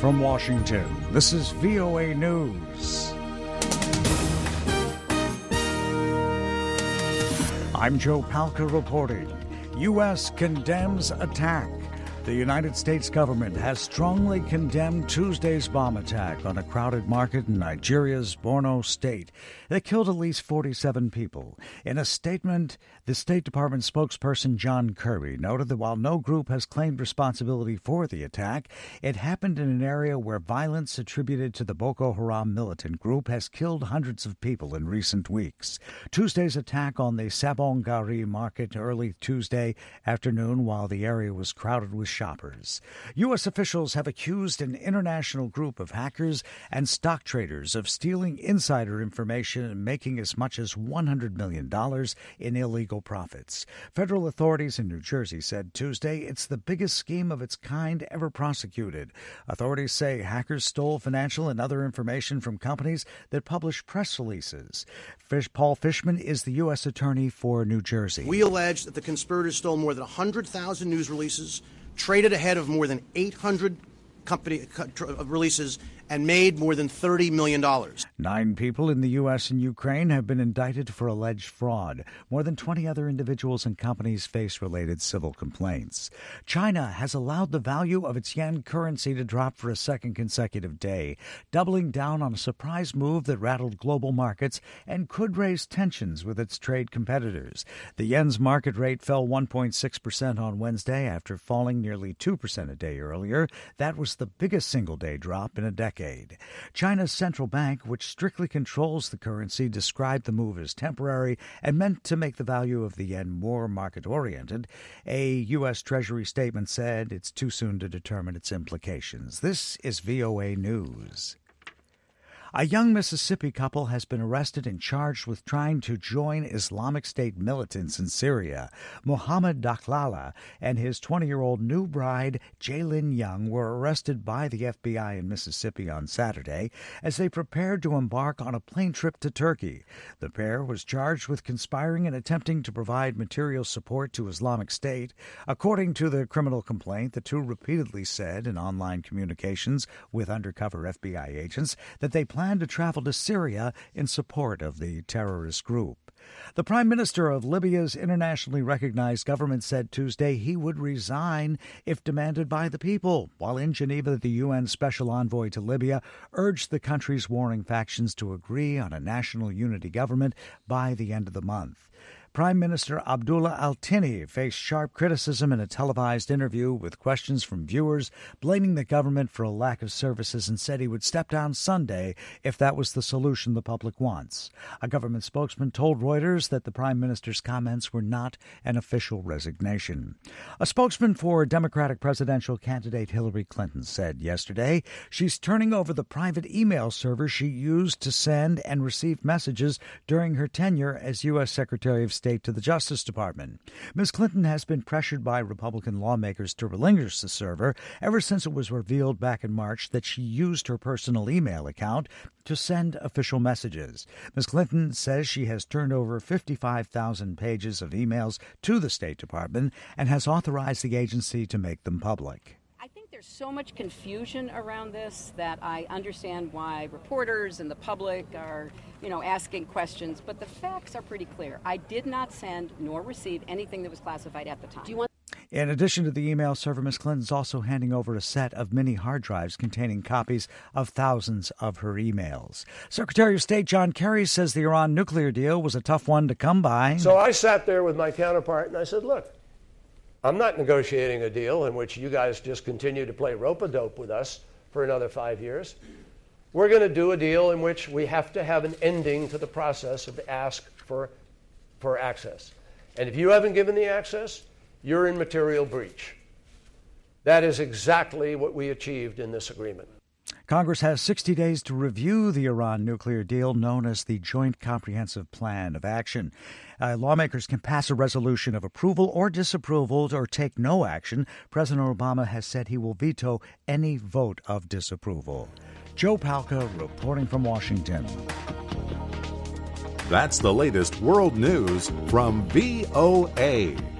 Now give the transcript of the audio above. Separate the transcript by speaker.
Speaker 1: From Washington, this is VOA News. I'm Joe Palca reporting. U.S. condemns attack. The United States government has strongly condemned Tuesday's bomb attack on a crowded market in Nigeria's Borno state that killed at least 47 people. In a statement, the State Department spokesperson John Kirby noted that while no group has claimed responsibility for the attack, it happened in an area where violence attributed to the Boko Haram militant group has killed hundreds of people in recent weeks. Tuesday's attack on the Sabon Gari market early Tuesday afternoon while the area was crowded with shoppers. U.S. officials have accused an international group of hackers and stock traders of stealing insider information and making as much as $100 million in illegal profits. Federal authorities in New Jersey said Tuesday it's the biggest scheme of its kind ever prosecuted. Authorities say hackers stole financial and other information from companies that publish press releases. Paul Fishman is the U.S. Attorney for New Jersey.
Speaker 2: We allege that the conspirators stole more than 100,000 news releases, traded ahead of more than 800 company releases, and made more than $30 million.
Speaker 1: 9 people in the U.S. and Ukraine have been indicted for alleged fraud. More than 20 other individuals and companies face related civil complaints. China has allowed the value of its yen currency to drop for a second consecutive day, doubling down on a surprise move that rattled global markets and could raise tensions with its trade competitors. The yen's market rate fell 1.6% on Wednesday after falling nearly 2% a day earlier. That was the biggest single-day drop in a decade. China's central bank, which strictly controls the currency, described the move as temporary and meant to make the value of the yen more market-oriented. A U.S. Treasury statement said it's too soon to determine its implications. This is VOA News. A young Mississippi couple has been arrested and charged with trying to join Islamic State militants in Syria. Mohammed Dakhlala and his 20-year-old new bride, Jaylin Young, were arrested by the FBI in Mississippi on Saturday as they prepared to embark on a plane trip to Turkey. The pair was charged with conspiring and attempting to provide material support to Islamic State. According to the criminal complaint, the two repeatedly said in online communications with undercover FBI agents that they planned to travel to Syria in support of the terrorist group. The Prime Minister of Libya's internationally recognized government said Tuesday he would resign if demanded by the people, while in Geneva the UN Special Envoy to Libya urged the country's warring factions to agree on a national unity government by the end of the month. Prime Minister Abdullah Al-Tini faced sharp criticism in a televised interview with questions from viewers, blaming the government for a lack of services and said he would step down Sunday if that was the solution the public wants. A government spokesman told Reuters that the Prime Minister's comments were not an official resignation. A spokesman for Democratic presidential candidate Hillary Clinton said yesterday she's turning over the private email server she used to send and receive messages during her tenure as U.S. Secretary of State to the Justice Department. Ms. Clinton has been pressured by Republican lawmakers to relinquish the server ever since it was revealed back in March that she used her personal email account to send official messages. Ms. Clinton says she has turned over 55,000 pages of emails to the State Department and has authorized the agency to make them public.
Speaker 3: There's so much confusion around this that I understand why reporters and the public are, asking questions, but the facts are pretty clear. I did not send nor receive anything that was classified at the time.
Speaker 1: In addition to the email server, Ms. Clinton's also handing over a set of mini hard drives containing copies of thousands of her emails. Secretary of State John Kerry says the Iran nuclear deal was a tough one to come by.
Speaker 4: So I sat there with my counterpart and I said, look, I'm not negotiating a deal in which you guys just continue to play rope-a-dope with us for another 5 years. We're going to do a deal in which we have to have an ending to the process of ask for access. And if you haven't given the access, you're in material breach. That is exactly what we achieved in this agreement.
Speaker 1: Congress has 60 days to review the Iran nuclear deal known as the Joint Comprehensive Plan of Action. Lawmakers can pass a resolution of approval or disapproval or take no action. President Obama has said he will veto any vote of disapproval. Joe Palca reporting from Washington.
Speaker 5: That's the latest world news from VOA.